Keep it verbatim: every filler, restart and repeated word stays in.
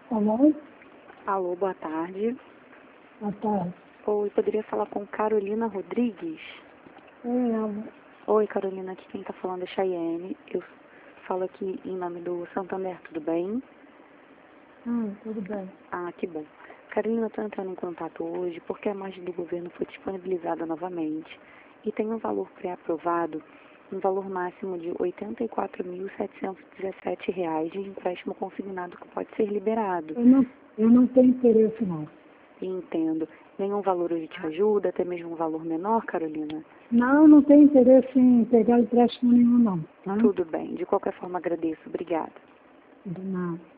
Alô? Alô, boa tarde. Boa tarde. Oi, poderia falar com Carolina Rodrigues? Oi, ela. Oi, Carolina, aqui quem está falando é Chayenne. Eu falo aqui em nome do Santander, tudo bem? Hum, tudo bem. Ah, que bom. Carolina, estou entrando em contato hoje porque a margem do governo foi disponibilizada novamente e tem um valor pré-aprovado, um valor máximo de oitenta e quatro mil setecentos e dezessete reais de empréstimo consignado que pode ser liberado. Eu não, eu não tenho interesse, não. Entendo. Nenhum valor hoje te ajuda, até mesmo um valor menor, Carolina? Não, não tenho interesse em pegar empréstimo nenhum, não. Tá? Tudo bem. De qualquer forma, agradeço. Obrigada. De nada.